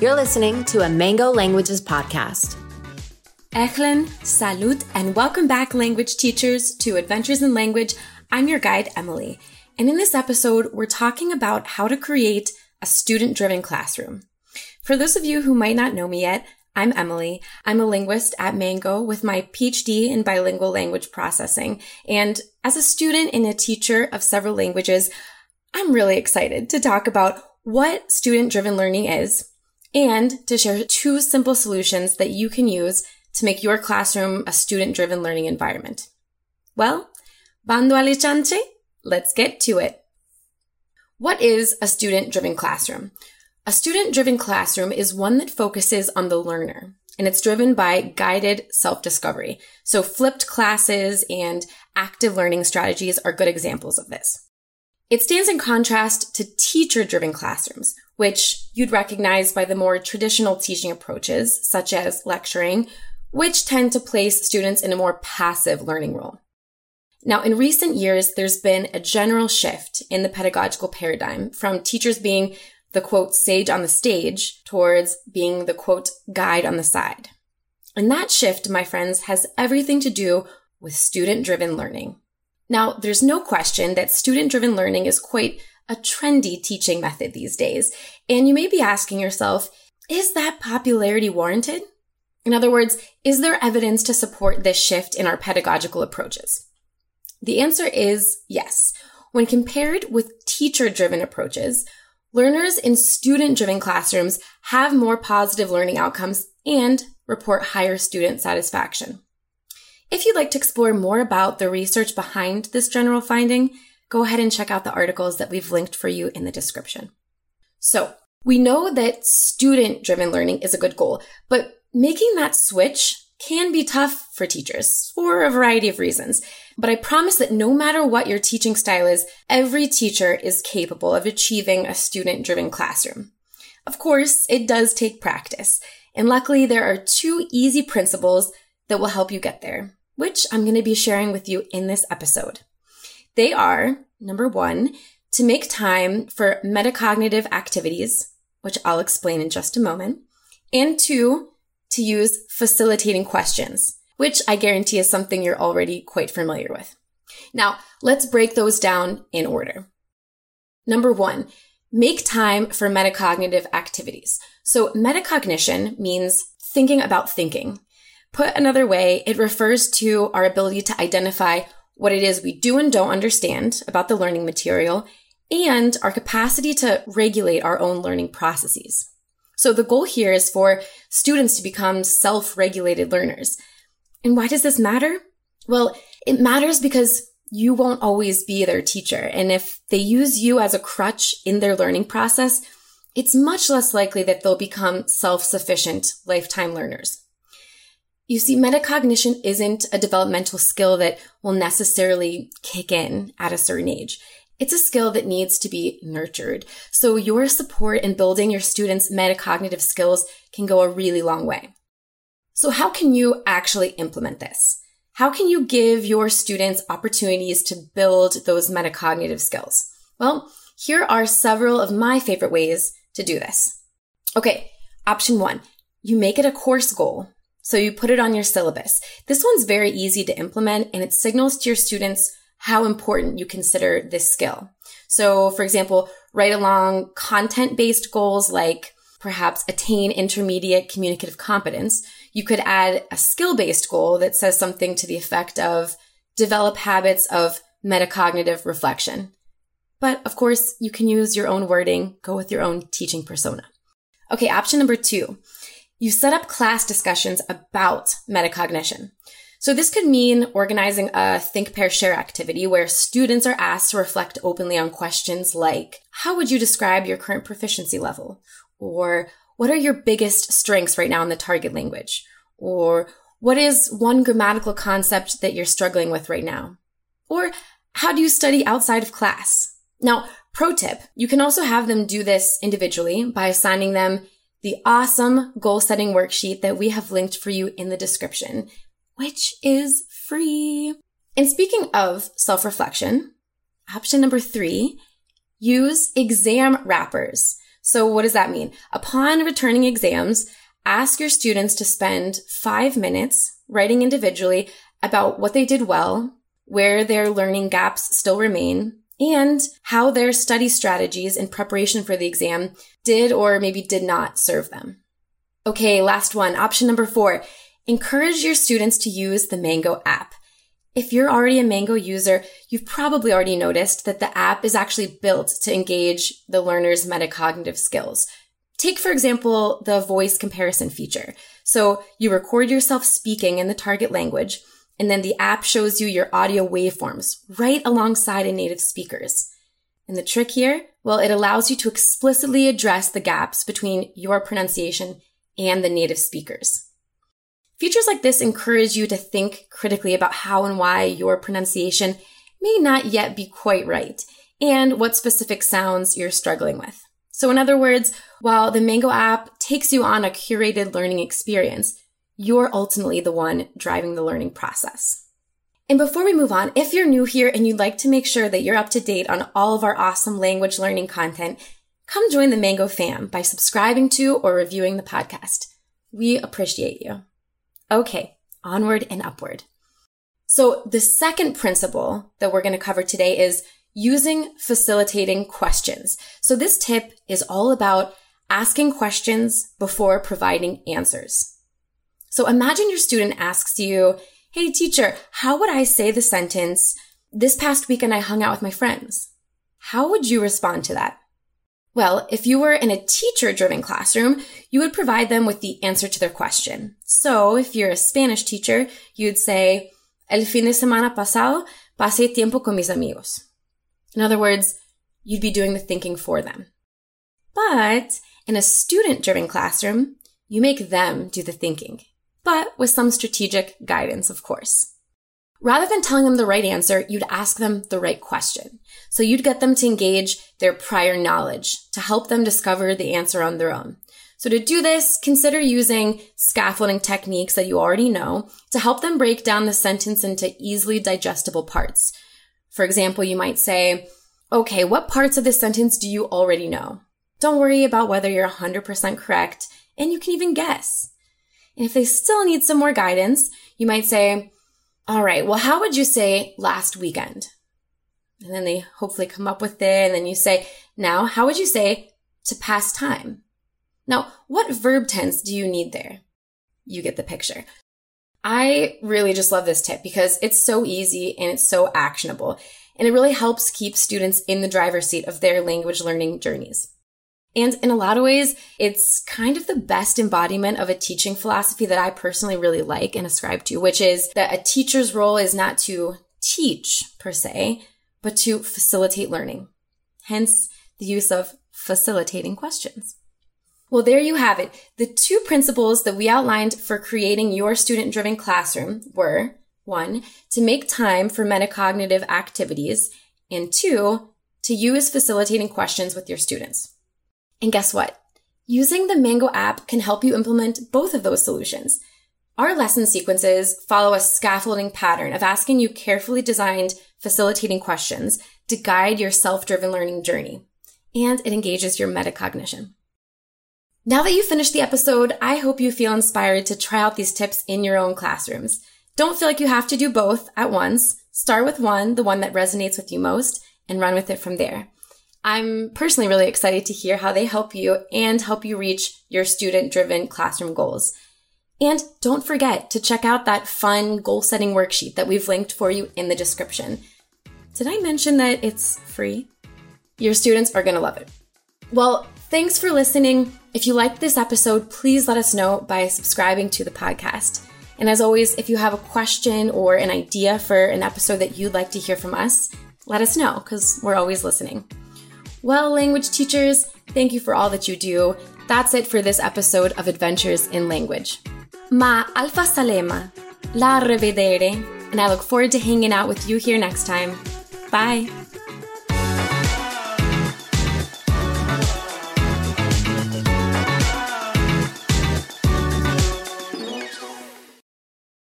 You're listening to a Mango Languages podcast. Ehlan, salut, and welcome back, language teachers, to Adventures in Language. I'm your guide, Emily. And in this episode, we're talking about how to create a student-driven classroom. For those of you who might not know me yet, I'm Emily. I'm a linguist at Mango with my PhD in bilingual language processing. And as a student and a teacher of several languages, I'm really excited to talk about what student-driven learning is and to share 2 simple solutions that you can use to make your classroom a student-driven learning environment. Well, bando alle ciance, let's get to it. What is a student-driven classroom? A student-driven classroom is one that focuses on the learner, and it's driven by guided self-discovery. So flipped classes and active learning strategies are good examples of this. It stands in contrast to teacher-driven classrooms, which you'd recognize by the more traditional teaching approaches, such as lecturing, which tend to place students in a more passive learning role. Now, in recent years, there's been a general shift in the pedagogical paradigm from teachers being the, quote, sage on the stage towards being the, quote, guide on the side. And that shift, my friends, has everything to do with student-driven learning. Now, there's no question that student-driven learning is quite a trendy teaching method these days. And you may be asking yourself, is that popularity warranted? In other words, is there evidence to support this shift in our pedagogical approaches? The answer is yes. When compared with teacher-driven approaches, learners in student-driven classrooms have more positive learning outcomes and report higher student satisfaction. If you'd like to explore more about the research behind this general finding, go ahead and check out the articles that we've linked for you in the description. So, we know that student-driven learning is a good goal, but making that switch can be tough for teachers for a variety of reasons. But I promise that no matter what your teaching style is, every teacher is capable of achieving a student-driven classroom. Of course, it does take practice. And luckily, there are 2 easy principles that will help you get there, which I'm going to be sharing with you in this episode. They are, number 1, to make time for metacognitive activities, which I'll explain in just a moment, and 2, to use facilitating questions, which I guarantee is something you're already quite familiar with. Now, let's break those down in order. Number 1, make time for metacognitive activities. So metacognition means thinking about thinking. Put another way, it refers to our ability to identify what it is we do and don't understand about the learning material and our capacity to regulate our own learning processes. So the goal here is for students to become self-regulated learners. And why does this matter? Well, it matters because you won't always be their teacher. And if they use you as a crutch in their learning process, it's much less likely that they'll become self-sufficient lifetime learners. You see, metacognition isn't a developmental skill that will necessarily kick in at a certain age. It's a skill that needs to be nurtured. So your support in building your students' metacognitive skills can go a really long way. So how can you actually implement this? How can you give your students opportunities to build those metacognitive skills? Well, here are several of my favorite ways to do this. Okay, option 1, you make it a course goal. So you put it on your syllabus. This one's very easy to implement and it signals to your students how important you consider this skill. So for example, write along content-based goals like perhaps attain intermediate communicative competence. You could add a skill-based goal that says something to the effect of develop habits of metacognitive reflection. But of course, you can use your own wording, go with your own teaching persona. Okay, option number 2. You set up class discussions about metacognition. So this could mean organizing a think, pair, share activity where students are asked to reflect openly on questions like, how would you describe your current proficiency level? Or what are your biggest strengths right now in the target language? Or what is one grammatical concept that you're struggling with right now? Or how do you study outside of class? Now, pro tip, you can also have them do this individually by assigning them the awesome goal-setting worksheet that we have linked for you in the description, which is free. And speaking of self-reflection, option number 3, use exam wrappers. So what does that mean? Upon returning exams, ask your students to spend 5 minutes writing individually about what they did well, where their learning gaps still remain, and how their study strategies in preparation for the exam did or maybe did not serve them. Okay, last one. Option number 4. Encourage your students to use the Mango app. If you're already a Mango user, you've probably already noticed that the app is actually built to engage the learner's metacognitive skills. Take, for example, the voice comparison feature. So you record yourself speaking in the target language, and then the app shows you your audio waveforms right alongside a native speaker's. And the trick here? Well, it allows you to explicitly address the gaps between your pronunciation and the native speakers. Features like this encourage you to think critically about how and why your pronunciation may not yet be quite right, and what specific sounds you're struggling with. So in other words, while the Mango app takes you on a curated learning experience, you're ultimately the one driving the learning process. And before we move on, if you're new here and you'd like to make sure that you're up to date on all of our awesome language learning content, come join the Mango fam by subscribing to or reviewing the podcast. We appreciate you. Okay, onward and upward. So the second principle that we're going to cover today is using facilitating questions. So this tip is all about asking questions before providing answers. So imagine your student asks you, "Hey teacher, how would I say the sentence, 'This past weekend I hung out with my friends'?" How would you respond to that? Well, if you were in a teacher-driven classroom, you would provide them with the answer to their question. So if you're a Spanish teacher, you'd say, "El fin de semana pasado pasé tiempo con mis amigos." In other words, you'd be doing the thinking for them. But in a student-driven classroom, you make them do the thinking, but with some strategic guidance, of course. Rather than telling them the right answer, you'd ask them the right question. So you'd get them to engage their prior knowledge to help them discover the answer on their own. So to do this, consider using scaffolding techniques that you already know to help them break down the sentence into easily digestible parts. For example, you might say, "Okay, what parts of this sentence do you already know? Don't worry about whether you're 100% correct, and you can even guess." And if they still need some more guidance, you might say, "All right, well, how would you say last weekend?" And then they hopefully come up with it, and then you say, "Now, how would you say to pass time?" Now, what verb tense do you need there? You get the picture. I really just love this tip because it's so easy and it's so actionable, and it really helps keep students in the driver's seat of their language learning journeys. And in a lot of ways, it's kind of the best embodiment of a teaching philosophy that I personally really like and ascribe to, which is that a teacher's role is not to teach per se, but to facilitate learning. Hence the use of facilitating questions. Well, there you have it. The 2 principles that we outlined for creating your student-driven classroom were 1, to make time for metacognitive activities, and 2, to use facilitating questions with your students. And guess what? Using the Mango app can help you implement both of those solutions. Our lesson sequences follow a scaffolding pattern of asking you carefully designed facilitating questions to guide your self-driven learning journey, and it engages your metacognition. Now that you've finished the episode, I hope you feel inspired to try out these tips in your own classrooms. Don't feel like you have to do both at once. Start with one, the one that resonates with you most, and run with it from there. I'm personally really excited to hear how they help you and help you reach your student-driven classroom goals. And don't forget to check out that fun goal-setting worksheet that we've linked for you in the description. Did I mention that it's free? Your students are going to love it. Well, thanks for listening. If you liked this episode, please let us know by subscribing to the podcast. And as always, if you have a question or an idea for an episode that you'd like to hear from us, let us know because we're always listening. Well, language teachers, thank you for all that you do. That's it for this episode of Adventures in Language. Ma alfa salema, la revedere, and I look forward to hanging out with you here next time. Bye.